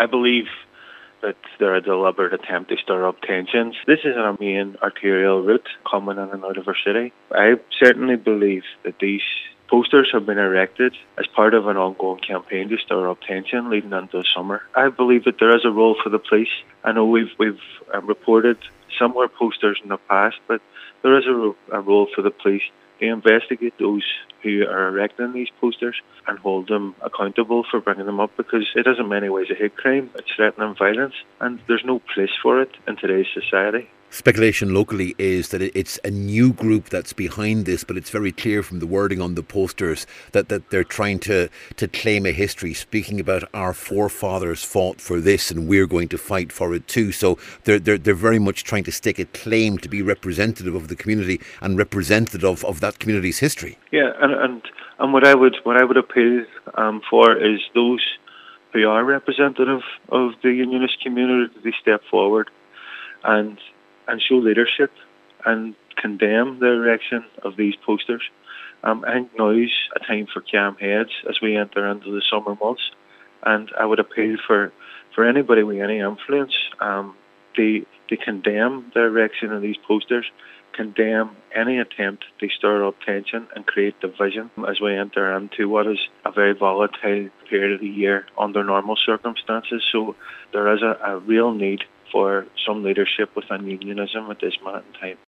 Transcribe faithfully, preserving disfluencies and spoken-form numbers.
I believe that they're a deliberate attempt to stir up tensions. This is our main arterial route coming in and out of our city. I certainly believe that these posters have been erected as part of an ongoing campaign to stir up tension leading into the summer. I believe that there is a role for the police. I know we've we've uh, reported similar posters in the past, but there is a, ro- a role for the police to investigate those who are erecting these posters and hold them accountable for bringing them up, because it is in many ways a hate crime. It's threatening violence, and there's no place for it in today's society. Speculation locally is that it's a new group that's behind this, but it's very clear from the wording on the posters that, that they're trying to, to claim a history, speaking about our forefathers fought for this and we're going to fight for it too. So they're, they're, they're very much trying to stake a claim to be representative of the community and representative of, of that community's history. Yeah, and and, and what I would what I would appeal um, for is those who are representative of the Unionist community to step forward and and show leadership and condemn the erection of these posters. Um, I think now is a time for calm heads as we enter into the summer months, and I would appeal for, for anybody with any influence um, to, to condemn the erection of these posters, condemn any attempt to stir up tension and create division as we enter into what is a very volatile period of the year under normal circumstances. So there is a, a real need for some leadership within unionism at this moment in time.